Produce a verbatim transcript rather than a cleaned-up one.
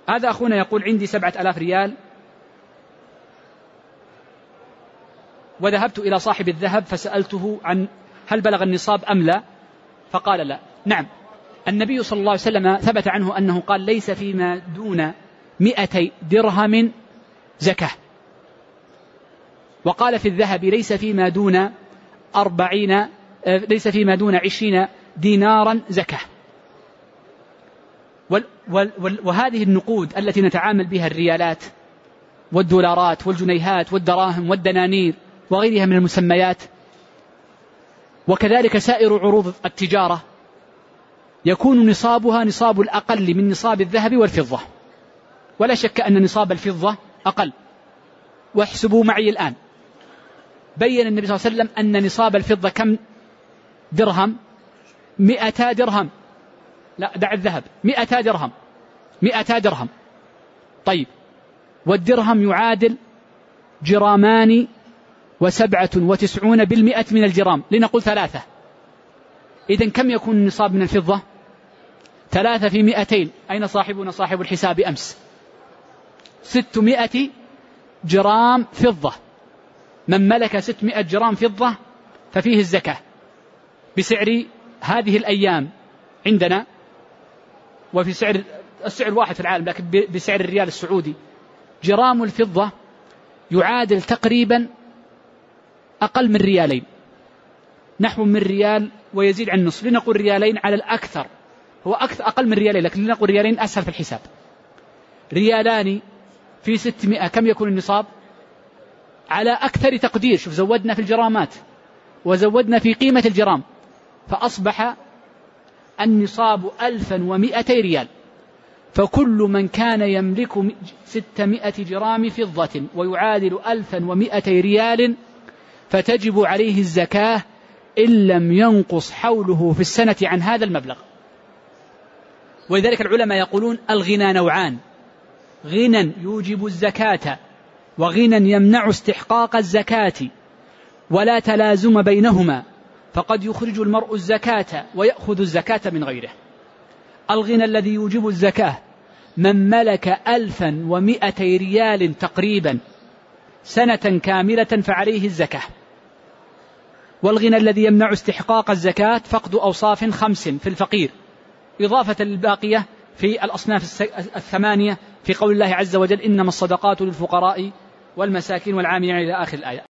هذا أخونا يقول عندي سبعة آلاف ريال وذهبت إلى صاحب الذهب فسألته عن هل بلغ النصاب أم لا، فقال لا. نعم، النبي صلى الله عليه وسلم ثبت عنه أنه قال ليس فيما دون مئتي درهم زكاة، وقال في الذهب ليس فيما دون أربعين ليس فيما دون عشرين دينارا زكاة. وهذه النقود التي نتعامل بها الريالات والدولارات والجنيهات والدراهم والدنانير وغيرها من المسميات، وكذلك سائر عروض التجارة، يكون نصابها نصاب الأقل من نصاب الذهب والفضة، ولا شك أن نصاب الفضة أقل. واحسبوا معي الآن، بين النبي صلى الله عليه وسلم أن نصاب الفضة كم درهم؟ مئتا درهم. لا، دع الذهب، مئتا درهم، مئتا درهم. طيب، والدرهم يعادل جرامان وسبعة وتسعون بالمئة من الجرام، لنقول ثلاثة. إذن كم يكون النصاب من الفضة؟ ثلاثة في مئتين. أين صاحبنا صاحب الحساب أمس؟ ستمائة جرام فضة. من ملك ستمائة جرام فضة ففيه الزكاة بسعر هذه الأيام عندنا، وفي سعر السعر الواحد في العالم، لكن بسعر الريال السعودي جرام الفضة يعادل تقريبا أقل من ريالين، نحو من ريال ويزيد عن النصف، لنقول ريالين على الأكثر، هو أكثر أقل من ريالين، لكن لنقول ريالين أسهل في الحساب. ريالان في ستمائة كم يكون النصاب؟ على أكثر تقدير، شوف زودنا في الجرامات وزودنا في قيمة الجرام، فأصبح النصاب ألفا ومائتي ريال. فكل من كان يملك ستمائة جرام فضة ويعادل ألفا ومائتي ريال فتجب عليه الزكاة إن لم ينقص حوله في السنة عن هذا المبلغ. ولذلك العلماء يقولون الغنى نوعان: غنى يوجب الزكاة وغنى يمنع استحقاق الزكاة، ولا تلازم بينهما، فقد يخرج المرء الزكاة ويأخذ الزكاة من غيره. الغنى الذي يوجب الزكاة من ملك ألفا ومائتي ريال تقريبا سنة كاملة فعليه الزكاة. والغنى الذي يمنع استحقاق الزكاة فقد أوصاف خمس في الفقير، إضافة للباقية في الأصناف الثمانية في قول الله عز وجل: إنما الصدقات للفقراء والمساكين والعاملين إلى آخر الآية.